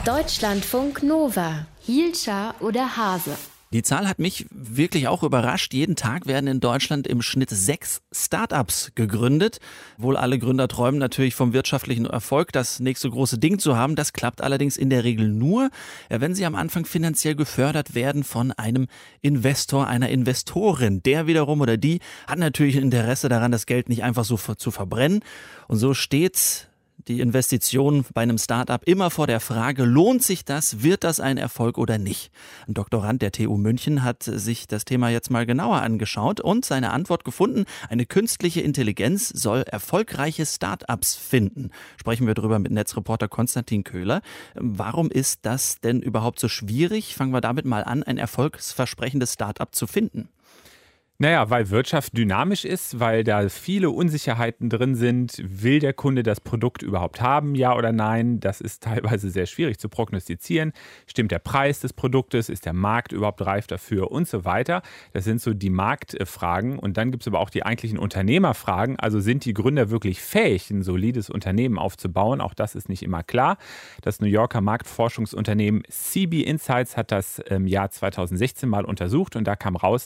Deutschlandfunk Nova. Hielscher oder Hase? Die Zahl hat mich wirklich auch überrascht. Jeden Tag werden in Deutschland im Schnitt 6 Start-ups gegründet. Wohl alle Gründer träumen natürlich vom wirtschaftlichen Erfolg, das nächste große Ding zu haben. Das klappt allerdings in der Regel nur, wenn sie am Anfang finanziell gefördert werden von einem Investor, einer Investorin. Der wiederum oder die hat natürlich ein Interesse daran, das Geld nicht einfach so zu verbrennen. Und so steht die Investition bei einem Start-up immer vor der Frage, lohnt sich das, wird das ein Erfolg oder nicht? Ein Doktorand der TU München hat sich das Thema jetzt mal genauer angeschaut und seine Antwort gefunden, eine künstliche Intelligenz soll erfolgreiche Start-ups finden. Sprechen wir darüber mit Netzreporter Konstantin Köhler. Warum ist das denn überhaupt so schwierig? Fangen wir damit mal an, ein erfolgsversprechendes Start-up zu finden. Naja, weil Wirtschaft dynamisch ist, weil da viele Unsicherheiten drin sind. Will der Kunde das Produkt überhaupt haben, ja oder nein? Das ist teilweise sehr schwierig zu prognostizieren. Stimmt der Preis des Produktes? Ist der Markt überhaupt reif dafür? Und so weiter. Das sind so die Marktfragen. Und dann gibt es aber auch die eigentlichen Unternehmerfragen. Also sind die Gründer wirklich fähig, ein solides Unternehmen aufzubauen? Auch das ist nicht immer klar. Das New Yorker Marktforschungsunternehmen CB Insights hat das im Jahr 2016 mal untersucht. Und da kam raus,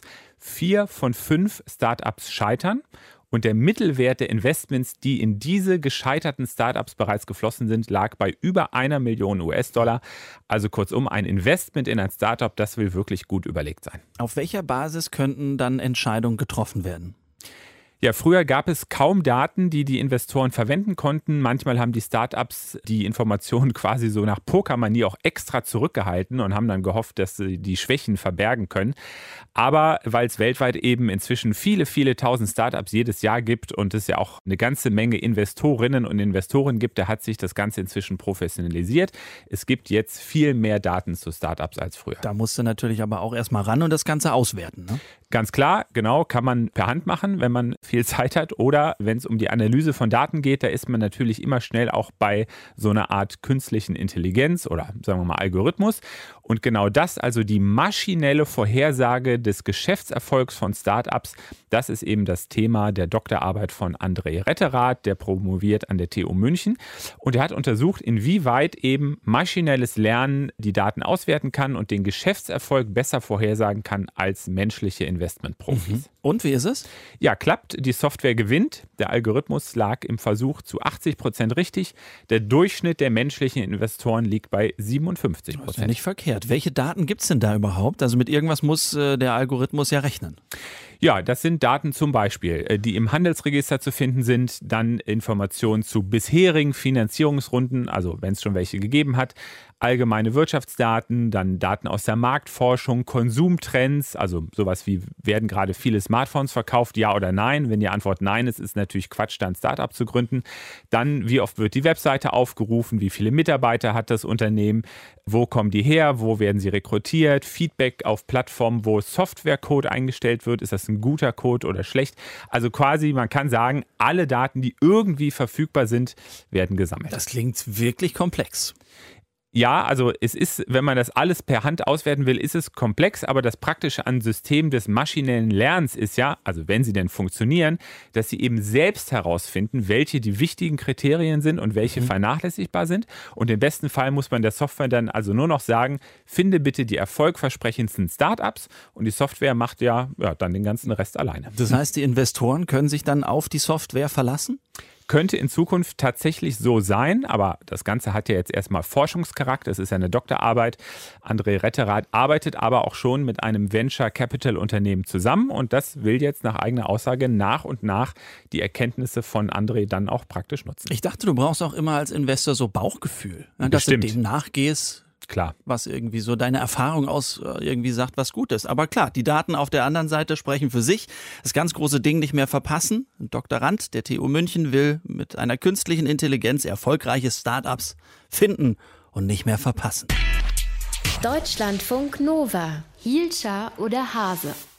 4 von 5 Startups scheitern und der Mittelwert der Investments, die in diese gescheiterten Startups bereits geflossen sind, lag bei über 1 Million US-Dollar. Also kurzum, ein Investment in ein Startup, das will wirklich gut überlegt sein. Auf welcher Basis könnten dann Entscheidungen getroffen werden? Ja, früher gab es kaum Daten, die die Investoren verwenden konnten. Manchmal haben die Startups die Informationen quasi so nach Pokermanier auch extra zurückgehalten und haben dann gehofft, dass sie die Schwächen verbergen können. Aber weil es weltweit eben inzwischen viele, viele tausend Startups jedes Jahr gibt und es ja auch eine ganze Menge Investorinnen und Investoren gibt, da hat sich das Ganze inzwischen professionalisiert. Es gibt jetzt viel mehr Daten zu Startups als früher. Da musst du natürlich aber auch erstmal ran und das Ganze auswerten, ne? Ganz klar, genau, kann man per Hand machen, wenn man viel Zeit hat. Oder wenn es um die Analyse von Daten geht, da ist man natürlich immer schnell auch bei so einer Art künstlichen Intelligenz oder sagen wir mal Algorithmus. Und genau das, also die maschinelle Vorhersage des Geschäftserfolgs von Startups, das ist eben das Thema der Doktorarbeit von André Retterath, der promoviert an der TU München. Und er hat untersucht, inwieweit eben maschinelles Lernen die Daten auswerten kann und den Geschäftserfolg besser vorhersagen kann als menschliche Investmentprofis. Und wie ist es? Ja, klappt. Die Software gewinnt. Der Algorithmus lag im Versuch zu 80% richtig. Der Durchschnitt der menschlichen Investoren liegt bei 57%. Das ist ja nicht verkehrt. Welche Daten gibt es denn da überhaupt? Also mit irgendwas muss der Algorithmus ja rechnen. Ja, das sind Daten zum Beispiel, die im Handelsregister zu finden sind, dann Informationen zu bisherigen Finanzierungsrunden, also wenn es schon welche gegeben hat, allgemeine Wirtschaftsdaten, dann Daten aus der Marktforschung, Konsumtrends, also sowas wie, werden gerade viele Smartphones verkauft, ja oder nein? Wenn die Antwort nein ist, ist natürlich Quatsch, da ein Startup zu gründen. Dann, wie oft wird die Webseite aufgerufen, wie viele Mitarbeiter hat das Unternehmen, wo kommen die her, wo werden sie rekrutiert, Feedback auf Plattformen, wo Softwarecode eingestellt wird, ist das ein guter Code oder schlecht? Also quasi, man kann sagen, alle Daten, die irgendwie verfügbar sind, werden gesammelt. Das klingt wirklich komplex. Ja, also es ist, wenn man das alles per Hand auswerten will, ist es komplex, aber das Praktische an Systemen des maschinellen Lernens ist ja, also wenn sie denn funktionieren, dass sie eben selbst herausfinden, welche die wichtigen Kriterien sind und welche vernachlässigbar sind. Und im besten Fall muss man der Software dann also nur noch sagen, finde bitte die erfolgversprechendsten Startups und die Software macht ja dann den ganzen Rest alleine. Das heißt, die Investoren können sich dann auf die Software verlassen? Könnte in Zukunft tatsächlich so sein, aber das Ganze hat ja jetzt erstmal Forschungscharakter, es ist ja eine Doktorarbeit. André Retterath arbeitet aber auch schon mit einem Venture-Capital-Unternehmen zusammen und das will jetzt nach eigener Aussage nach und nach die Erkenntnisse von André dann auch praktisch nutzen. Ich dachte, du brauchst auch immer als Investor so Bauchgefühl, ne, dass du dem nachgehst. Klar. Was irgendwie so deine Erfahrung irgendwie sagt, was gut ist. Aber klar, die Daten auf der anderen Seite sprechen für sich. Das ganz große Ding nicht mehr verpassen. Ein Doktorand der TU München will mit einer künstlichen Intelligenz erfolgreiche Startups finden und nicht mehr verpassen. Deutschlandfunk Nova. Hielscher oder Hase?